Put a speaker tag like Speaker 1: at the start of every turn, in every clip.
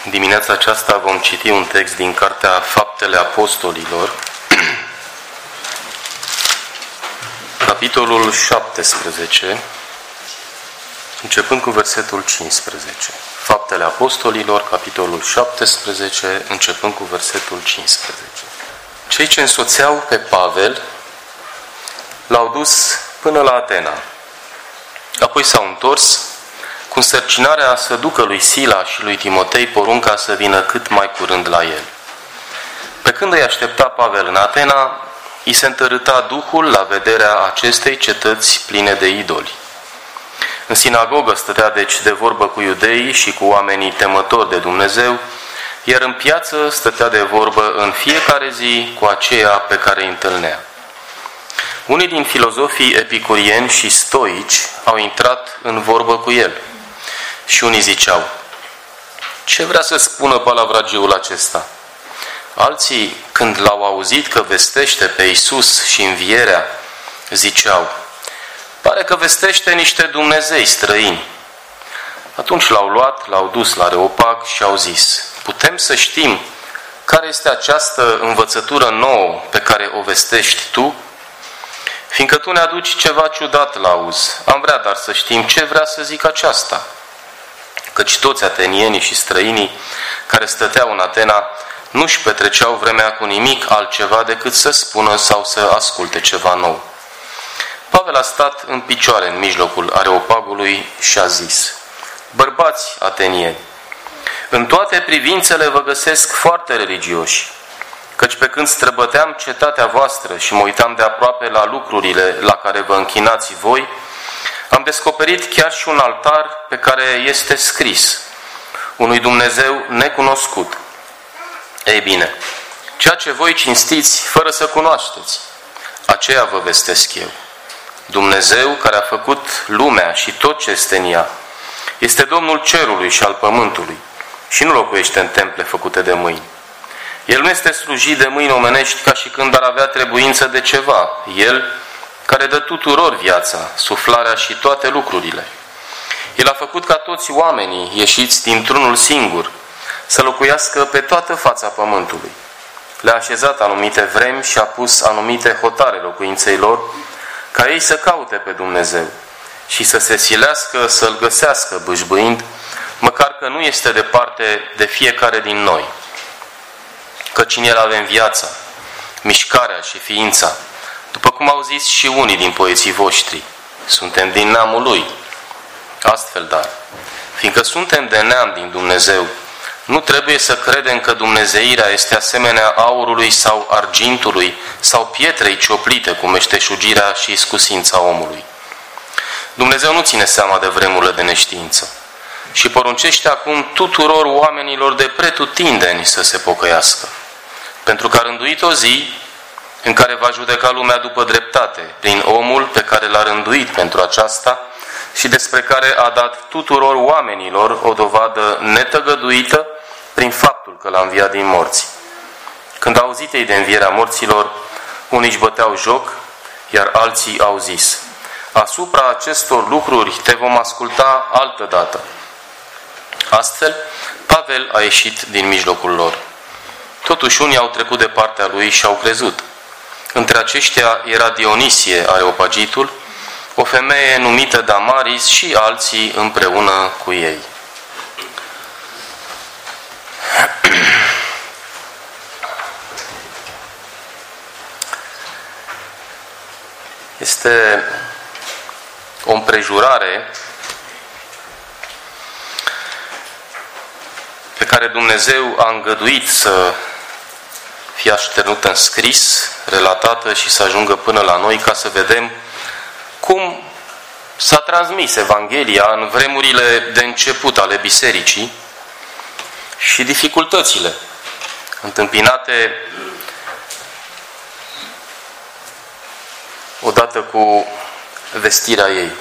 Speaker 1: Dimineața aceasta vom citi un text din Cartea Faptele Apostolilor, capitolul 17, începând cu versetul 15. Faptele Apostolilor, capitolul 17, începând cu versetul 15. Cei ce însoțeau pe Pavel l-au dus până la Atena. Apoi s-au întors cu însărcinarea să ducă lui Sila și lui Timotei porunca să vină cât mai curând la el. Pe când îi aștepta Pavel în Atena, îi se întărâta Duhul la vederea acestei cetăți pline de idoli. În sinagogă stătea deci de vorbă cu iudeii și cu oamenii temători de Dumnezeu, iar în piață stătea de vorbă în fiecare zi cu aceia pe care îi întâlnea. Unii din filozofii epicurieni și stoici au intrat în vorbă cu el. Și unii ziceau: ce vrea să spună palavragiul acesta? Alții, când l-au auzit că vestește pe Iisus și învierea, ziceau: pare că vestește niște Dumnezei străini. Atunci l-au luat, l-au dus la Areopag și au zis: putem să știm care este această învățătură nouă pe care o vestești tu? Fiindcă tu ne aduci ceva ciudat la auz, am vrea dar să știm ce vrea să zic aceasta. Căci toți atenienii și străinii care stăteau în Atena nu-și petreceau vremea cu nimic altceva decât să spună sau să asculte ceva nou. Pavel a stat în picioare în mijlocul Areopagului și a zis: bărbați atenieni, în toate privințele vă găsesc foarte religioși, căci pe când străbăteam cetatea voastră și mă uitam de aproape la lucrurile la care vă închinați voi, am descoperit chiar și un altar pe care este scris: unui Dumnezeu necunoscut. Ei bine, ceea ce voi cinstiți fără să cunoașteți, aceea vă vestesc eu. Dumnezeu care a făcut lumea și tot ce este în ea este Domnul cerului și al pământului și nu locuiește în temple făcute de mâini. El nu este slujit de mâini omenești ca și când ar avea trebuință de ceva. El care dă tuturor viața, suflarea și toate lucrurile. El a făcut ca toți oamenii ieșiți dintr-unul singur să locuiască pe toată fața pământului. Le-a așezat anumite vremi și a pus anumite hotare locuinței lor, ca ei să caute pe Dumnezeu și să se silească să-L găsească bâșbâind, măcar că nu este departe de fiecare din noi. Căci în El avem viața, mișcarea și ființa, după cum au zis și unii din poeții voștri, suntem din neamul Lui. Astfel, dar, fiindcă suntem de neam din Dumnezeu, nu trebuie să credem că dumnezeirea este asemenea aurului sau argintului sau pietrei cioplite cu meșteșugirea și iscusința omului. Dumnezeu nu ține seama de vremurile de neștiință și poruncește acum tuturor oamenilor de pretutindeni să se pocăiască, pentru că a rânduit o zi în care va judeca lumea după dreptate, prin omul pe care l-a rânduit pentru aceasta și despre care a dat tuturor oamenilor o dovadă netăgăduită prin faptul că l-a înviat din morți. Când au auzit ei de învierea morților, unii își băteau joc, iar alții au zis: asupra acestor lucruri te vom asculta altădată. Astfel, Pavel a ieșit din mijlocul lor. Totuși unii au trecut de partea lui și au crezut. Între aceștia era Dionisie Areopagitul, o femeie numită Damaris și alții împreună cu ei. Este o împrejurare pe care Dumnezeu a îngăduit să fie așternută în scris, relatată și să ajungă până la noi, ca să vedem cum s-a transmis Evanghelia în vremurile de început ale bisericii și dificultățile întâmpinate odată cu vestirea ei.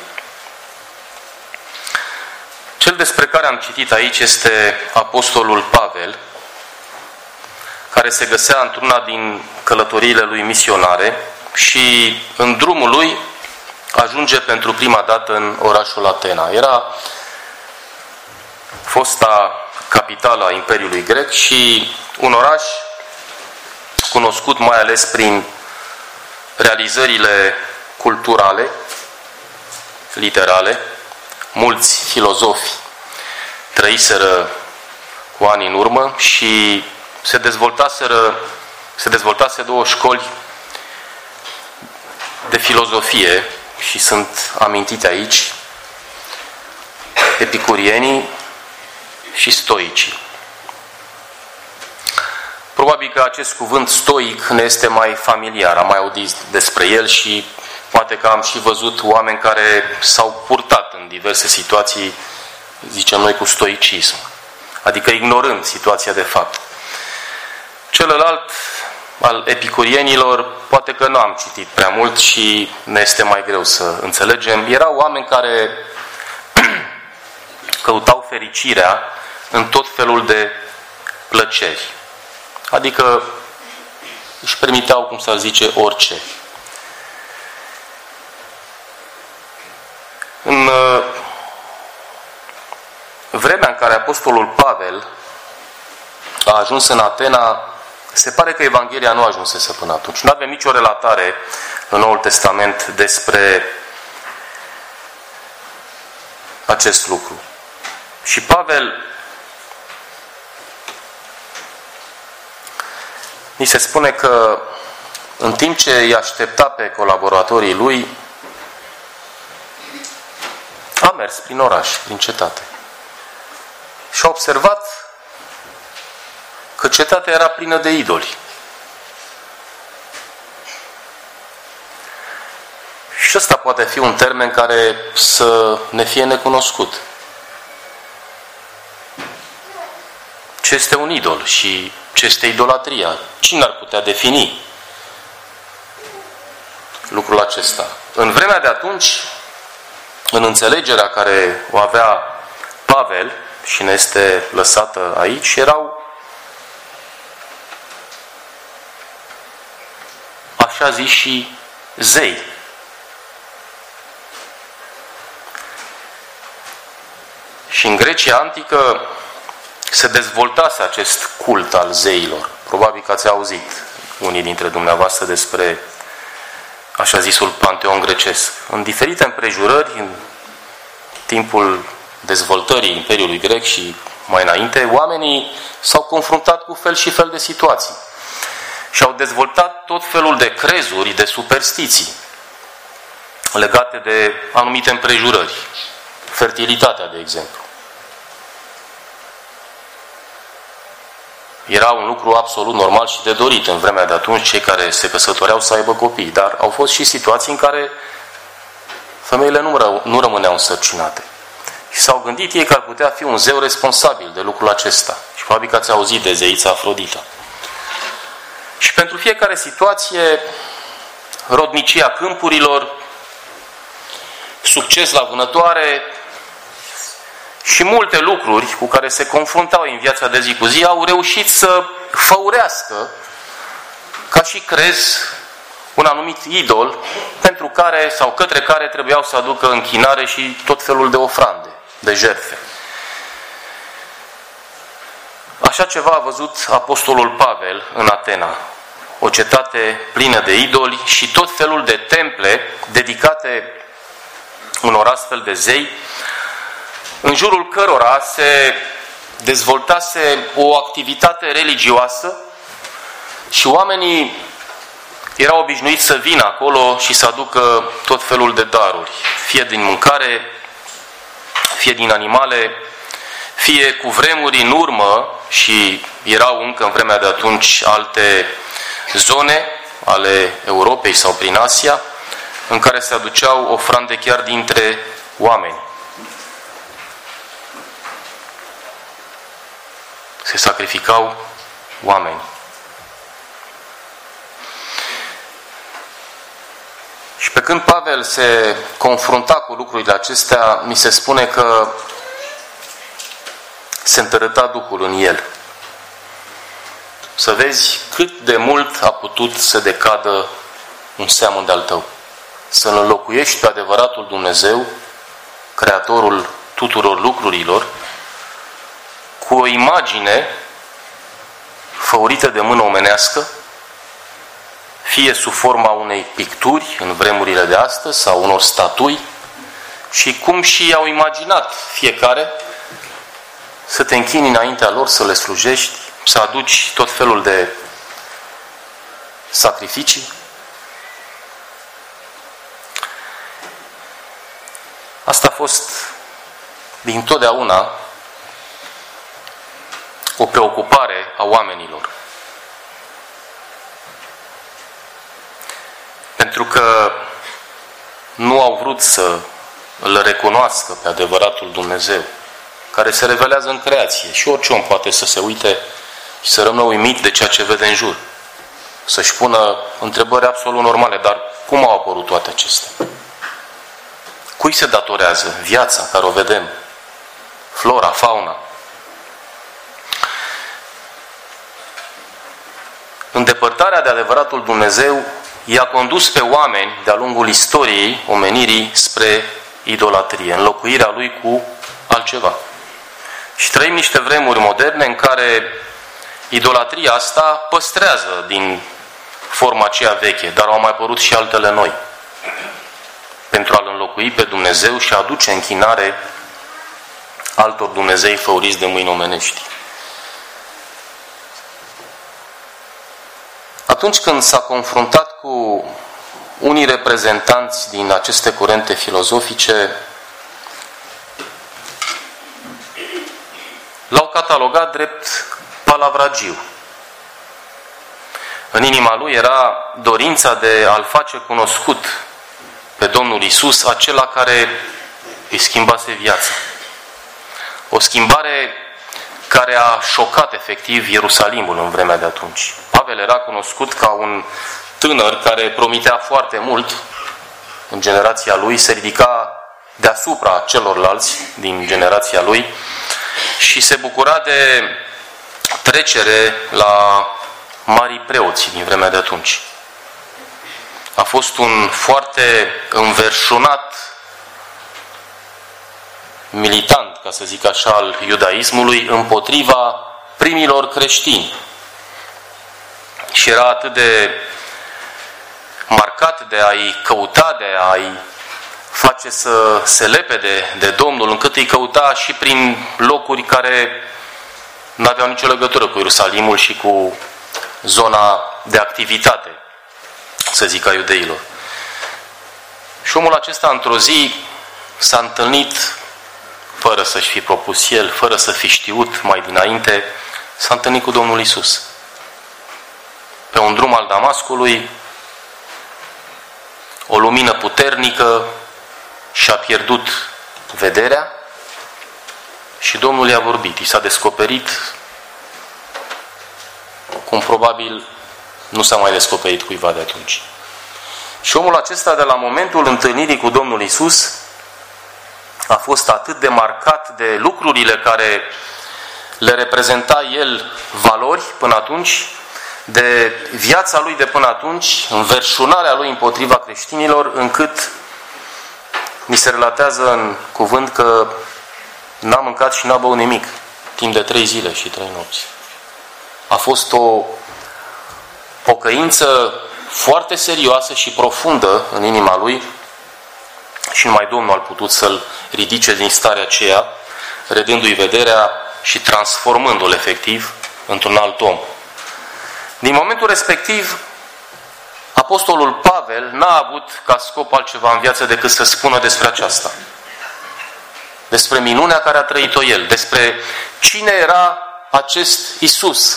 Speaker 1: Cel despre care am citit aici este apostolul Pavel, care se găsea într-una din călătoriile lui misionare și în drumul lui ajunge pentru prima dată în orașul Atena. Era fosta capitala Imperiului Grec și un oraș cunoscut mai ales prin realizările culturale, literale. Mulți filozofi trăiseră cu ani în urmă și se dezvoltase două școli de filozofie și sunt amintite aici: epicurienii și stoicii. Probabil că acest cuvânt stoic ne este mai familiar, am mai auzit despre el și poate că am și văzut oameni care s-au purtat în diverse situații, zicem noi, cu stoicism, adică ignorând situația de fapt. Celălalt, al epicurienilor, poate că nu am citit prea mult și ne este mai greu să înțelegem. Erau oameni care căutau fericirea în tot felul de plăceri, adică își permiteau, cum s-ar zice, orice. În vremea în care Apostolul Pavel a ajuns în Atena, se pare că Evanghelia nu ajunsese până atunci. Nu avem nicio relatare în Noul Testament despre acest lucru. Și Pavel, ni se spune că în timp ce îi aștepta pe colaboratorii lui, a mers prin oraș, prin cetate. Și a observat că cetatea era plină de idoli. Și ăsta poate fi un termen care să ne fie necunoscut. Ce este un idol și ce este idolatria? Cine ar putea defini lucrul acesta? În vremea de atunci, în înțelegerea care o avea Pavel, și ne este lăsată aici, erau așa zis și zei. Și în Grecia antică se dezvoltase acest cult al zeilor. Probabil că ați auzit unii dintre dumneavoastră despre așa zisul panteon grecesc. În diferite împrejurări, în timpul dezvoltării Imperiului Grec și mai înainte, oamenii s-au confruntat cu fel și fel de situații. Și au dezvoltat tot felul de crezuri, de superstiții legate de anumite împrejurări. Fertilitatea, de exemplu. Era un lucru absolut normal și de dorit în vremea de atunci, cei care se căsătoreau să aibă copii. Dar au fost și situații în care femeile nu rămâneau însărcinate. Și s-au gândit ei că ar putea fi un zeu responsabil de lucrul acesta. Și probabil că ați auzit de zeița Afrodita. Și pentru fiecare situație, rodnicia câmpurilor, succes la vânătoare și multe lucruri cu care se confruntau în viața de zi cu zi, au reușit să făurească, ca și crez, un anumit idol pentru care sau către care trebuiau să aducă închinare și tot felul de ofrande, de jertfe. Așa ceva a văzut Apostolul Pavel în Atena. O cetate plină de idoli și tot felul de temple dedicate unor astfel de zei, în jurul cărora se dezvoltase o activitate religioasă și oamenii erau obișnuiți să vină acolo și să aducă tot felul de daruri, fie din mâncare, fie din animale, fie cu vremuri în urmă, și erau încă în vremea de atunci alte zone ale Europei sau prin Asia, în care se aduceau ofrande chiar dintre oameni. Se sacrificau oameni. Și pe când Pavel se confrunta cu lucrurile acestea, mi se spune că se întărâta Duhul în el. Să vezi cât de mult a putut să decadă un seamăn de-al tău. Să-L înlocuiești pe adevăratul Dumnezeu, Creatorul tuturor lucrurilor, cu o imagine făurită de mână omenească, fie sub forma unei picturi în vremurile de astăzi sau unor statui, și cum și au imaginat fiecare să te închini înaintea lor, să le slujești, să aduci tot felul de sacrificii. Asta a fost dintotdeauna o preocupare a oamenilor. Pentru că nu au vrut să îl recunoască pe adevăratul Dumnezeu, care se revelează în creație. Și orice om poate să se uite și să rămână uimit de ceea ce vede în jur. Să-și pună întrebări absolut normale. Dar cum au apărut toate acestea? Cui se datorează viața care o vedem? Flora, fauna. Îndepărtarea de adevăratul Dumnezeu i-a condus pe oameni de-a lungul istoriei omenirii spre idolatrie, înlocuirea lui cu altceva. Și trăim niște vremuri moderne în care idolatria asta păstrează din forma aceea veche, dar au mai apărut și altele noi, pentru a-L înlocui pe Dumnezeu și a aduce închinare altor Dumnezei făuriți de mâini omenești. Atunci când s-a confruntat cu unii reprezentanți din aceste curente filozofice, l-au catalogat drept palavragiu. În inima lui era dorința de a-L face cunoscut pe Domnul Iisus, acela care îi schimbase viața. O schimbare care a șocat efectiv Ierusalimul în vremea de atunci. Pavel era cunoscut ca un tânăr care promitea foarte mult în generația lui, se ridica deasupra celorlalți din generația lui și se bucura de trecere la marii preoți din vremea de atunci. A fost un foarte înverșunat militant, ca să zic așa, al iudaismului împotriva primilor creștini. Și era atât de marcat de a-i căuta, de a-i face să se lepede de Domnul, încât îi căuta și prin locuri care nu aveau nicio legătură cu Ierusalimul și cu zona de activitate, să zic, a iudeilor. Și omul acesta, într-o zi, s-a întâlnit, fără să-și fi propus el, fără să fi știut mai dinainte, s-a întâlnit cu Domnul Iisus. Pe un drum al Damascului, o lumină puternică și-a pierdut vederea și Domnul i-a vorbit. I s-a descoperit cum probabil nu s-a mai descoperit cuiva de atunci. Și omul acesta, de la momentul întâlnirii cu Domnul Iisus, a fost atât de marcat de lucrurile care le reprezenta el valori până atunci, de viața lui de până atunci, înverșunarea lui împotriva creștinilor, încât mi se relatează în cuvânt că n-a mâncat și n-a băut nimic timp de 3 zile și 3 nopți. A fost o pocăință foarte serioasă și profundă în inima lui și numai Domnul a putut să-l ridice din starea aceea, redându-i vederea și transformându-l efectiv într-un alt om. Din momentul respectiv, apostolul Pavel n-a avut ca scop altceva în viață decât să spună despre aceasta. Despre minunea care a trăit-o el, despre cine era acest Iisus,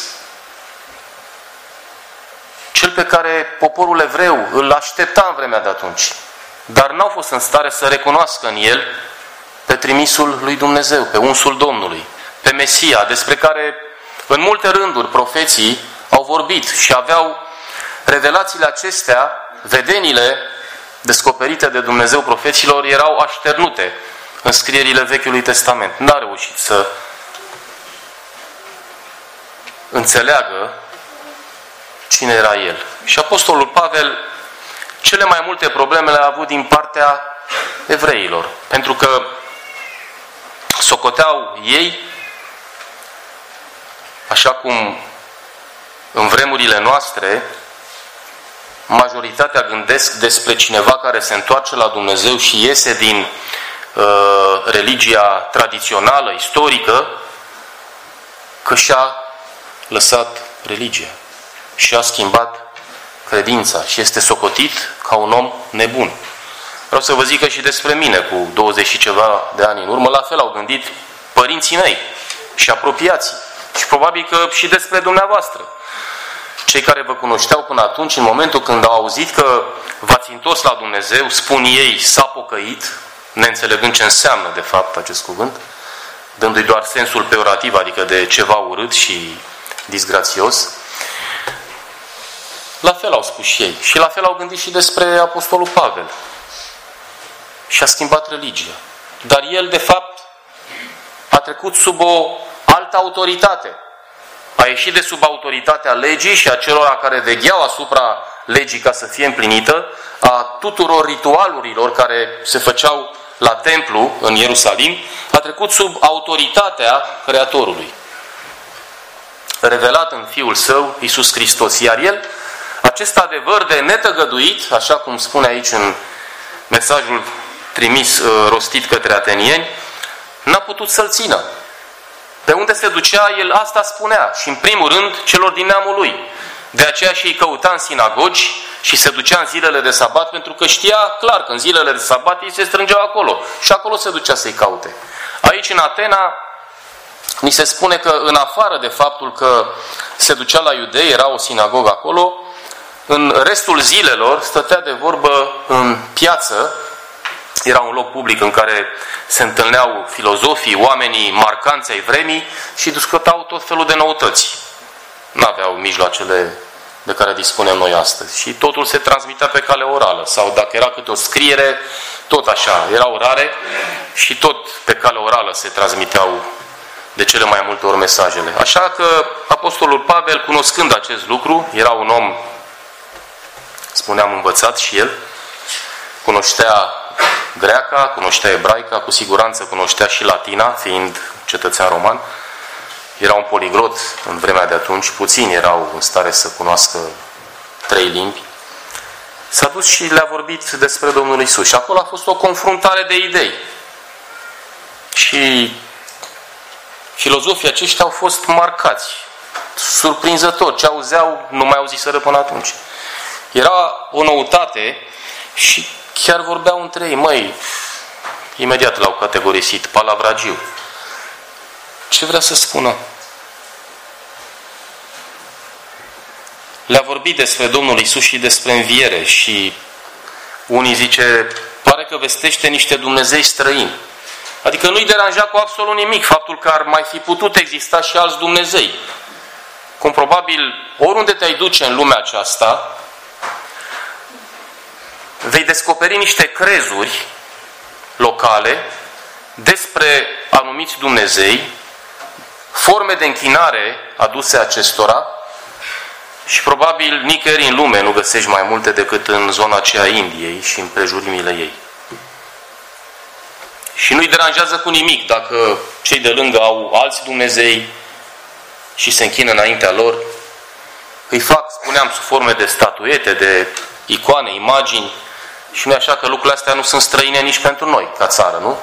Speaker 1: cel pe care poporul evreu îl aștepta în vremea de atunci, dar n-au fost în stare să recunoască în el pe trimisul lui Dumnezeu, pe unsul Domnului, pe Mesia, despre care în multe rânduri profeții au vorbit și aveau revelațiile acestea, vedenile descoperite de Dumnezeu profeților erau așternute în scrierile Vechiului Testament. N-a reușit să înțeleagă cine era el. Și apostolul Pavel cele mai multe probleme le-a avut din partea evreilor, pentru că socoteau ei așa cum în vremurile noastre majoritatea gândesc despre cineva care se întoarce la Dumnezeu și iese din religia tradițională, istorică, că și-a lăsat religia și a schimbat credința și este socotit ca un om nebun. Vreau să vă zic că și despre mine, cu 20 și ceva de ani în urmă, la fel au gândit părinții mei și apropiații. Și probabil că și despre dumneavoastră. Cei care vă cunoșteau până atunci, în momentul când au auzit că v-ați întors la Dumnezeu, spun ei, s-a pocăit, neînțelegând ce înseamnă de fapt acest cuvânt, dându-i doar sensul peorativ, adică de ceva urât și disgrațios. La fel au spus și ei. Și la fel au gândit și despre Apostolul Pavel. Și a schimbat religia. Dar el, de fapt, a trecut sub o altă autoritate. A ieșit de sub autoritatea legii și a celor care vegheau asupra legii ca să fie împlinită, a tuturor ritualurilor care se făceau la templu în Ierusalim, a trecut sub autoritatea Creatorului, revelat în Fiul Său, Iisus Hristos. Iar El, acest adevăr de netăgăduit, așa cum spune aici în mesajul trimis, rostit către atenieni, n-a putut să-l țină. Pe unde se ducea, el asta spunea. Și în primul rând celor din neamul lui. De aceea și îi căuta în sinagogi și se ducea în zilele de sabat, pentru că știa clar că în zilele de sabat ei se strângeau acolo. Și acolo se ducea să-i caute. Aici în Atena ni se spune că în afară de faptul că se ducea la iudei, era o sinagogă acolo, în restul zilelor stătea de vorbă în piață. Era un loc public în care se întâlneau filozofii, oamenii marcanți ai vremii și discutau tot felul de noutăți. N-aveau mijloacele de care dispunem noi astăzi. Și totul se transmitea pe cale orală. Sau dacă era câte o scriere, tot așa. Erau rare și tot pe cale orală se transmiteau de cele mai multe ori mesajele. Așa că Apostolul Pavel, cunoscând acest lucru, era un om, spuneam, învățat și el, cunoștea greaca, cunoștea ebraica, cu siguranță cunoștea și latina, fiind cetățean roman. Era un poliglot în vremea de atunci, puțini erau în stare să cunoască 3 limbi. S-a dus și le-a vorbit despre Domnul Iisus. Și acolo a fost o confruntare de idei. Și filozofii aceștia au fost marcați, surprinzător. Ce auzeau, nu mai auziseră până atunci. Era o noutate și chiar vorbeau între ei, măi, imediat l-au categorisit, palavragiu. Ce vrea să spună? Le-a vorbit despre Domnul Iisus și despre înviere și unii zice, pare că vestește niște Dumnezei străini. Adică nu-i deranja cu absolut nimic faptul că ar mai fi putut exista și alți Dumnezei. Cum probabil oriunde te-ai duce în lumea aceasta, vei descoperi niște crezuri locale despre anumiți Dumnezei, forme de închinare aduse acestora și probabil nicăieri în lume nu găsești mai multe decât în zona aceea Indiei și în prejurimile ei. Și nu-i deranjează cu nimic dacă cei de lângă au alți Dumnezei și se închină înaintea lor. Îi fac, spuneam, sub forme de statuete, de icoane, imagini. Și nu e așa că lucrurile astea nu sunt străine nici pentru noi, ca țară, nu?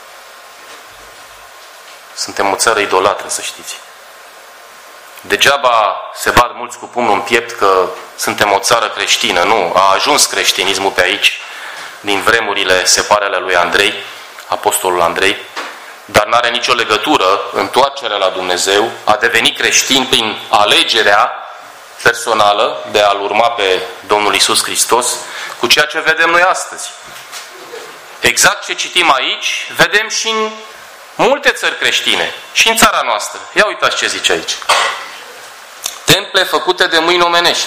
Speaker 1: Suntem o țară idolatră, să știți. Degeaba se bat mulți cu pumnul în piept că suntem o țară creștină. Nu, a ajuns creștinismul pe aici, din vremurile, se pare, ale lui Andrei, apostolul Andrei, dar n-are nicio legătură întoarcerea la Dumnezeu, a deveni creștin prin alegerea personală de a-L urma pe Domnul Iisus Hristos, cu ceea ce vedem noi astăzi. Exact ce citim aici, vedem și în multe țări creștine, și în țara noastră. Ia uitați ce zice aici. Temple făcute de mâini omenești.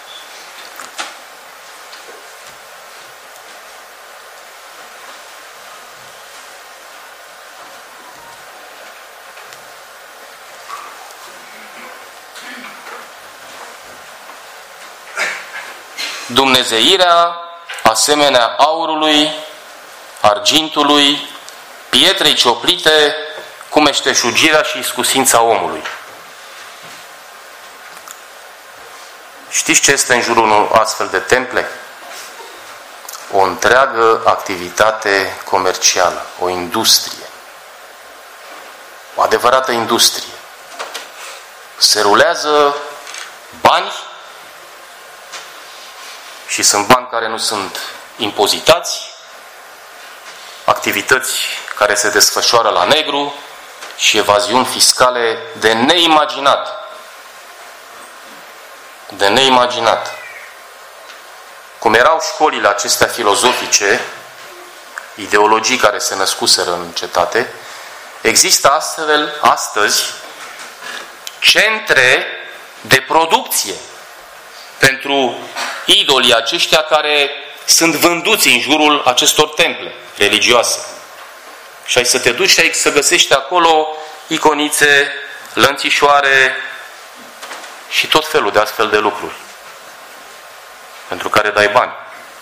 Speaker 1: Dumnezeirea asemenea aurului, argintului, pietrei cioplite, cu meșteșugirea și iscusința omului. Știți ce este în jurul unor astfel de temple? O întreagă activitate comercială, o industrie. O adevărată industrie. Se rulează bani și sunt bani care nu sunt impozitați, activități care se desfășoară la negru și evaziuni fiscale de neimaginat. De neimaginat. Cum erau școlile acestea filozofice, ideologii care se născuseră în cetate, există astfel astăzi centre de producție pentru idolii aceștia care sunt vânduți în jurul acestor temple religioase. Și ai să te duci și ai să găsești acolo iconițe, lănțișoare și tot felul de astfel de lucruri pentru care dai bani.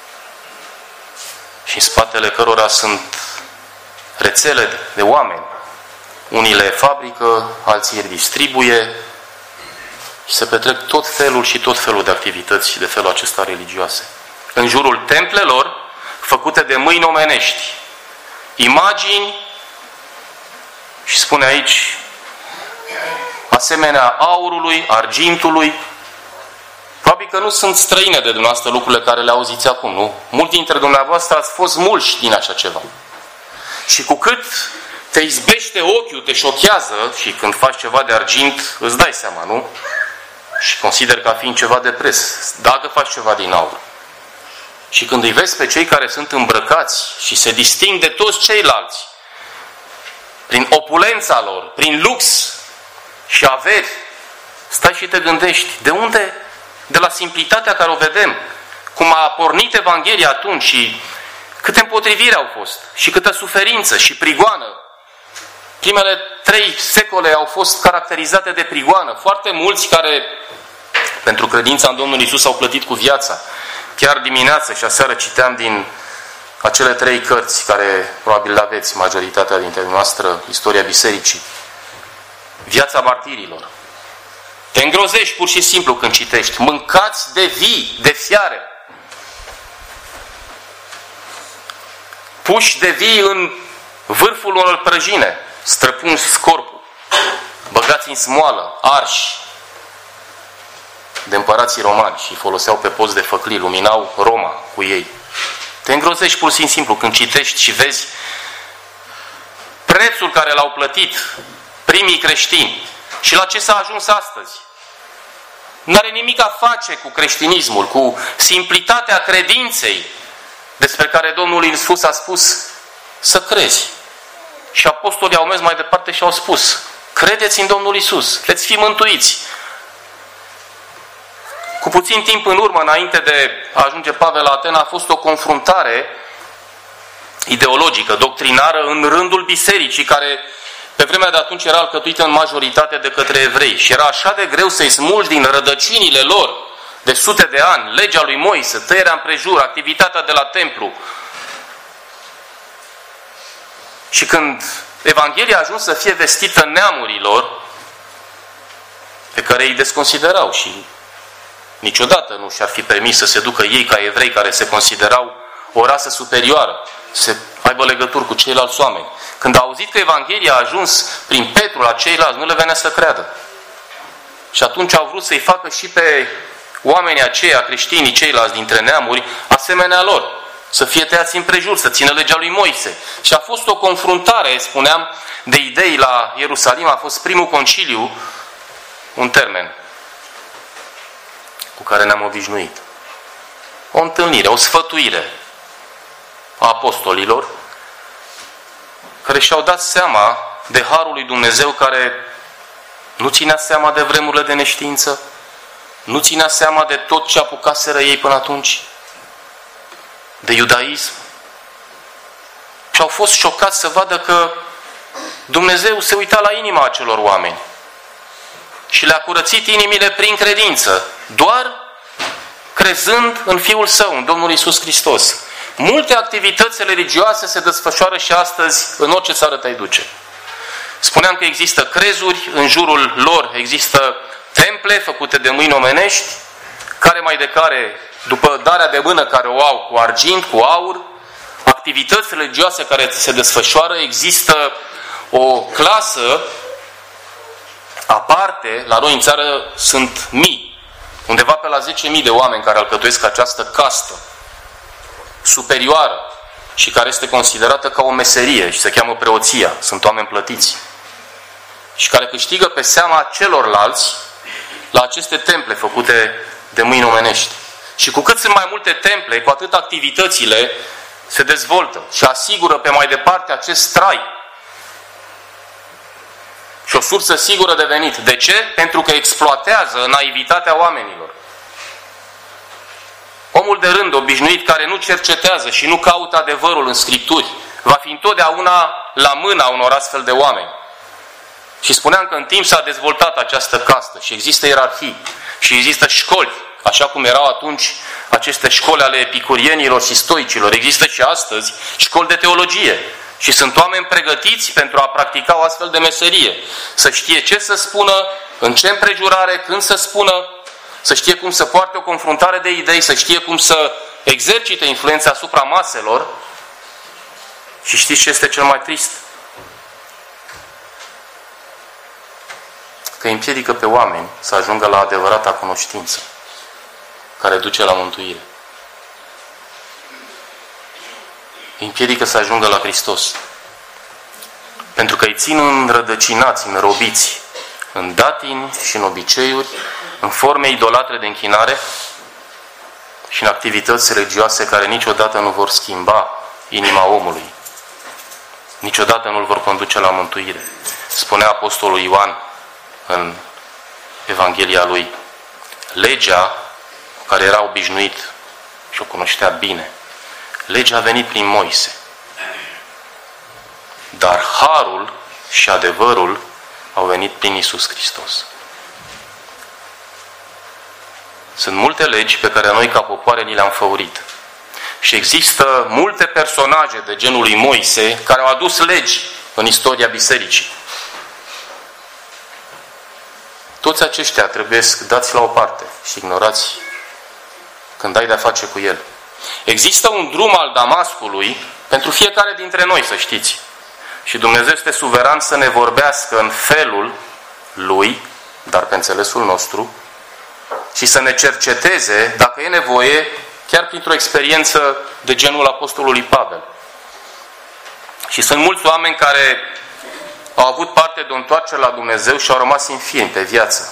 Speaker 1: Și în spatele cărora sunt rețele de oameni. Unii le fabrică, alții le distribuie și se petrec tot felul de activități de felul acesta religioase. În jurul templelor făcute de mâini omenești. Imagini, și spune aici, asemenea aurului, argintului. Probabil că nu sunt străine de dumneavoastră lucrurile care le auziți acum, nu? Mulți dintre dumneavoastră ați fost mulși din așa ceva. Și cu cât te izbește ochiul, te șochează și când faci ceva de argint, îți dai seama, nu? Și consider ca fiind ceva de preț, dacă faci ceva din aur. Și când îi vezi pe cei care sunt îmbrăcați și se disting de toți ceilalți, prin opulența lor, prin lux și averi, stai și te gândești, de unde? De la simplitatea care o vedem, cum a pornit Evanghelia atunci și câte împotriviri au fost și câtă suferință și prigoană. Primele 3 secole au fost caracterizate de prigoană. Foarte mulți care, pentru credința în Domnul Iisus, au plătit cu viața. Chiar dimineață și aseară citeam din acele 3 cărți, care probabil le aveți majoritatea dintre noastră, istoria bisericii. Viața martirilor. Te îngrozești pur și simplu când citești. Mâncați de vii, de fiare. Puși de vii în vârful unor prăjine, străpunși corpul, băgați în smoală, arși de împărații romani și foloseau pe post de făclii, luminau Roma cu ei. Te îngrozești pur și simplu când citești și vezi prețul care l-au plătit primii creștini și la ce s-a ajuns astăzi. N-are nimic a face cu creștinismul, cu simplitatea credinței despre care Domnul Iisus a spus să crezi. Și apostolii au mers mai departe și au spus, credeți în Domnul Iisus, veți fi mântuiți. Cu puțin timp în urmă, înainte de a ajunge Pavel la Atena, a fost o confruntare ideologică, doctrinară în rândul bisericii, care pe vremea de atunci era alcătuită în majoritate de către evrei. Și era așa de greu să-i smulgi din rădăcinile lor de sute de ani, legea lui Moise, tăierea împrejur, activitatea de la templu. Și când Evanghelia a ajuns să fie vestită neamurilor, pe care îi desconsiderau și niciodată nu și-ar fi permis să se ducă ei ca evrei care se considerau o rasă superioară, să aibă legături cu ceilalți oameni. Când au auzit că Evanghelia a ajuns prin Petru la ceilalți, nu le venea să creadă. Și atunci au vrut să-i facă și pe oamenii aceia, creștinii ceilalți dintre neamuri, asemenea lor. Să fie tăiați împrejur, să țină legea lui Moise. Și a fost o confruntare, spuneam, de idei la Ierusalim. A fost primul conciliu, un termen cu care ne-am obișnuit. O întâlnire, o sfătuire a apostolilor care și-au dat seama de harul lui Dumnezeu, care nu ținea seama de vremurile de neștiință, nu ținea seama de tot ce apucaseră ei până atunci, de iudaism. Și au fost șocați să vadă că Dumnezeu se uita la inima acelor oameni și le-a curățit inimile prin credință, doar crezând în Fiul Său, în Domnul Iisus Hristos. Multe activități religioase se desfășoară și astăzi în orice țară te-ai duce. Spuneam că există crezuri, în jurul lor există temple făcute de mâini omenești, care mai de care, după darea de mână care o au cu argint, cu aur, activități religioase care se desfășoară, există o clasă aparte, la noi în țară sunt mii, undeva pe la 10.000 de oameni care alcătuiesc această castă superioară și care este considerată ca o meserie și se cheamă preoția, sunt oameni plătiți și care câștigă pe seama celorlalți la aceste temple făcute de mâini omenești. Și cu cât sunt mai multe temple, cu atât activitățile se dezvoltă și asigură pe mai departe acest trai și o sursă sigură de venit. De ce? Pentru că exploatează naivitatea oamenilor. Omul de rând, obișnuit, care nu cercetează și nu caută adevărul în Scripturi, va fi întotdeauna la mâna unor astfel de oameni. Și spuneam că în timp s-a dezvoltat această castă și există ierarhii și există școli, așa cum erau atunci aceste școli ale epicurienilor și stoicilor. Există și astăzi școli de teologie și sunt oameni pregătiți pentru a practica o astfel de meserie. Să știe ce să spună, în ce împrejurare, când să spună, să știe cum să poarte o confruntare de idei, să știe cum să exercite influența asupra maselor. Și știți ce este cel mai trist? Că îi împiedică pe oameni să ajungă la adevărata cunoștință care duce la mântuire. Îi împiedică să ajungă la Hristos. Pentru că îi țin înrădăcinați, înrobiți, în datini și în obiceiuri, în forme idolatre de închinare și în activități religioase care niciodată nu vor schimba inima omului. Niciodată nu îl vor conduce la mântuire. Spunea Apostolul Ioan în Evanghelia lui, legea care era obișnuit și o cunoștea bine, legea a venit prin Moise. Dar harul și adevărul au venit prin Iisus Hristos. Sunt multe legi pe care noi ca popoare ni le-am făurit. Și există multe personaje de genul lui Moise care au adus legi în istoria bisericii. Toți aceștia trebuie dați la o parte și ignorați când ai de-a face cu el. Există un drum al Damascului pentru fiecare dintre noi, să știți. Și Dumnezeu este suveran să ne vorbească în felul Lui, dar pe înțelesul nostru, și să ne cerceteze, dacă e nevoie, chiar printr-o experiență de genul Apostolului Pavel. Și sunt mulți oameni care au avut parte de o întoarcere la Dumnezeu și au rămas infirmi pe viață.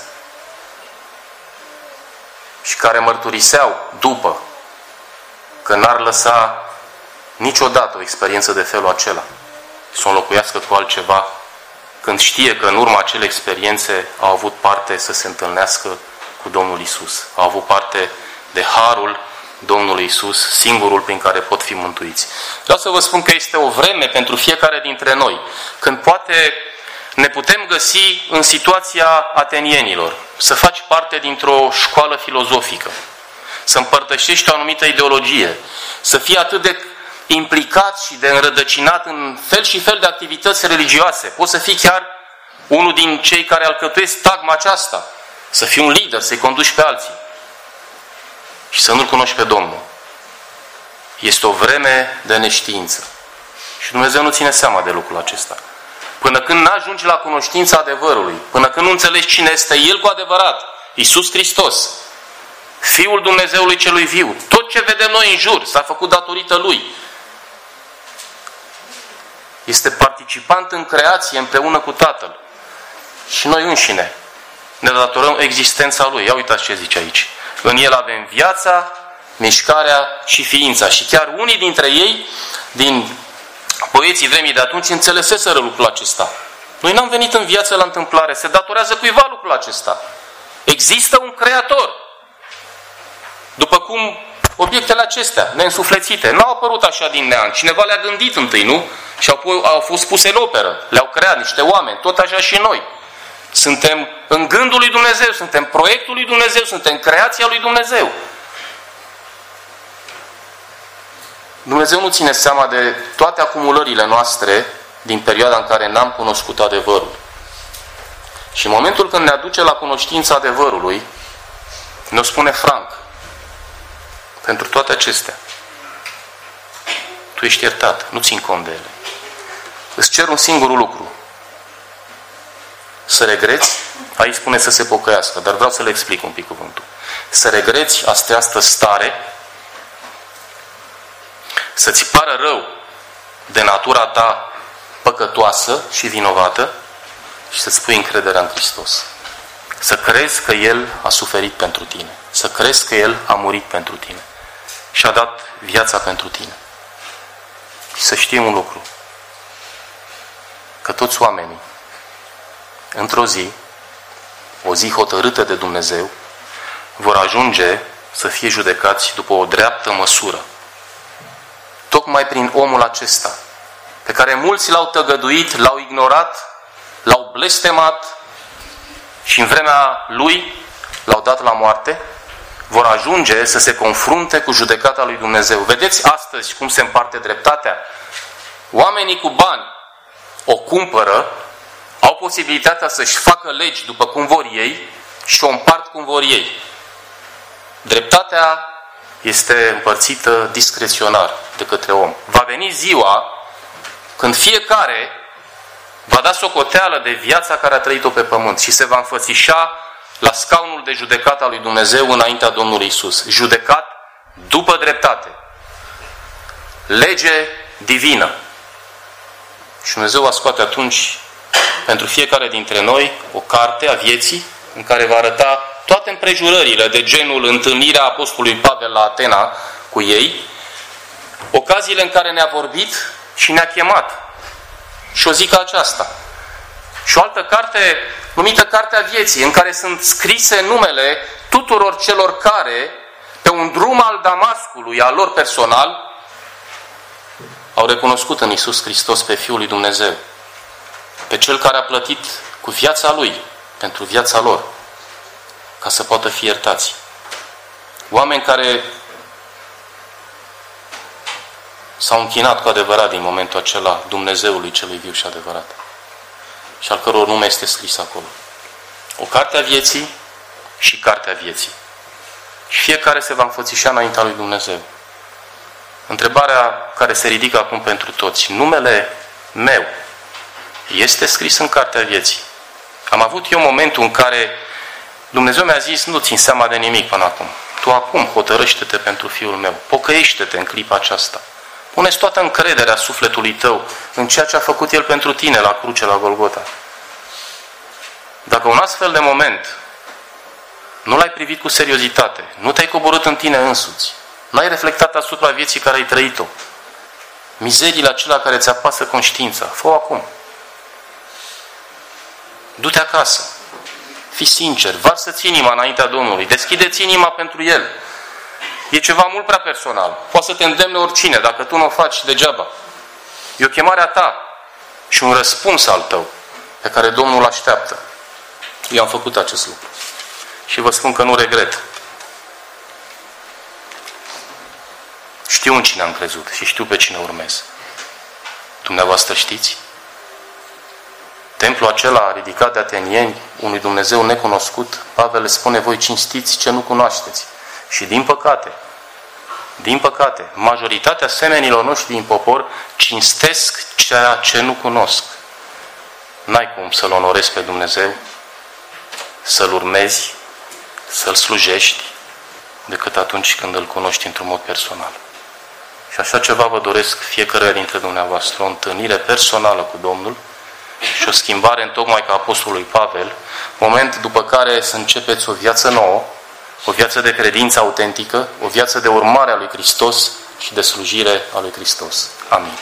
Speaker 1: Și care mărturiseau după că n-ar lăsa niciodată o experiență de felul acela. Să o înlocuiască cu altceva, când știe că în urma acelei experiențe au avut parte să se întâlnească cu Domnul Isus. Au avut parte de harul Domnului Isus, singurul prin care pot fi mântuiți. Vreau să vă spun că este o vreme pentru fiecare dintre noi, când poate ne putem găsi în situația atenienilor, să faci parte dintr-o școală filozofică, să împărtășești o anumită ideologie, să fii atât de implicat și de înrădăcinat în fel și fel de activități religioase. Poți să fii chiar unul din cei care alcătuiesc tagma aceasta, să fii un lider, să-i conduci pe alții și să nu-L cunoști pe Domnul. Este o vreme de neștiință. Și Dumnezeu nu ține seama de lucrul acesta. Până când n-ajungi la cunoștința adevărului, până când nu înțelegi cine este El cu adevărat, Iisus Hristos, Fiul Dumnezeului celui viu, tot ce vedem noi în jur s-a făcut datorită Lui. Este participant în creație împreună cu Tatăl. Și noi înșine ne datorăm existența Lui. Ia uitați ce zice aici. În El avem viața, mișcarea și ființa. Și chiar unii dintre ei, din poeții vremii de atunci, înțeleseseră lucrul acesta. Noi n-am venit în viață la întâmplare. Se datorează cuiva lucrul acesta. Există un Creator. După cum obiectele acestea, neînsuflețite, n-au apărut așa din neant. Cineva le-a gândit întâi, nu? Și au fost puse în operă. Le-au creat niște oameni. Tot așa și noi. Suntem în gândul lui Dumnezeu, suntem proiectul lui Dumnezeu, suntem creația lui Dumnezeu. Dumnezeu nu ține seama de toate acumulările noastre din perioada în care n-am cunoscut adevărul. Și în momentul când ne aduce la cunoștința adevărului, Ne-o spune franc. Pentru toate acestea. Tu ești iertat, nu țin cont de ele. Îți cer un singur lucru. Să regreți, aici spune să se pocăiască, dar vreau să le explic un pic cuvântul. Să regreți această stare, să-ți pară rău de natura ta păcătoasă și vinovată și să-ți pui încrederea în Hristos. Să crezi că El a suferit pentru tine. Să crezi că El a murit pentru tine. Și a dat viața pentru tine. Și să știm un lucru. Că toți oamenii, într-o zi, o zi hotărâtă de Dumnezeu, vor ajunge să fie judecați după o dreaptă măsură. Tocmai prin omul acesta, pe care mulți l-au tăgăduit, l-au ignorat, l-au blestemat și în vremea lui l-au dat la moarte, vor ajunge să se confrunte cu judecata lui Dumnezeu. Vedeți astăzi cum se împarte dreptatea? Oamenii cu bani o cumpără, au posibilitatea să-și facă legi după cum vor ei și o împart cum vor ei. Dreptatea este împărțită discreționar de către om. Va veni ziua când fiecare va da socoteală de viața care a trăit-o pe pământ și se va înfățișa la scaunul de judecată al lui Dumnezeu înaintea Domnului Iisus. Judecat după dreptate. Lege divină. Și Dumnezeu va scoate atunci pentru fiecare dintre noi o carte a vieții în care va arăta toate împrejurările de genul întâlnirea Apostolului Pavel la Atena cu ei, ocaziile în care ne-a vorbit și ne-a chemat. Și o zi ca aceasta. Și o altă carte numită Cartea Vieții, în care sunt scrise numele tuturor celor care, pe un drum al Damascului, al lor personal, au recunoscut în Iisus Hristos pe Fiul lui Dumnezeu, pe Cel care a plătit cu viața Lui pentru viața lor, ca să poată fi iertați. Oameni care s-au închinat cu adevărat din momentul acela Dumnezeului celui viu și adevărat, și al căror nume este scris acolo. O carte a vieții și cartea vieții. Și fiecare se va înfățișa înaintea lui Dumnezeu. Întrebarea care se ridică acum pentru toți: numele meu este scris în cartea vieții? Am avut eu momentul în care Dumnezeu mi-a zis: nu țin seama de nimic până acum. Tu acum hotărăște-te pentru Fiul meu. Pocăiește-te în clipa aceasta. Pune-ți toată încrederea sufletului tău în ceea ce a făcut El pentru tine la cruce, la Golgota. Dacă un astfel de moment nu l-ai privit cu seriozitate, nu te-ai coborât în tine însuți, n-ai reflectat asupra vieții care ai trăit-o, mizeriile acelea care ți apasă conștiința, fă-o acum. Du-te acasă. Fii sincer. Varsă-ți inima înaintea Domnului. Deschide-ți inima pentru El. E ceva mult prea personal. Poate să te îndemne oricine. Dacă tu nu o faci, degeaba. E o chemare a ta și un răspuns al tău pe care Domnul așteaptă. Eu am făcut acest lucru. Și vă spun că nu regret. Știu în cine am crezut și știu pe cine urmez. Dumneavoastră știți? Templul acela ridicat de atenieni, unui Dumnezeu necunoscut, Pavel le spune: voi cinstiți ce nu cunoașteți. Și din păcate, majoritatea semenilor noștri din popor cinstesc ceea ce nu cunosc. N-ai cum să-L onorezi pe Dumnezeu, să-L urmezi, să-L slujești, decât atunci când Îl cunoști într-un mod personal. Și așa ceva vă doresc fiecare dintre dumneavoastră, o întâlnire personală cu Domnul și o schimbare în tocmai ca Apostolului Pavel, moment după care să începeți o viață nouă, o viață de credință autentică, o viață de urmare a lui Hristos și de slujire a lui Hristos. Amin.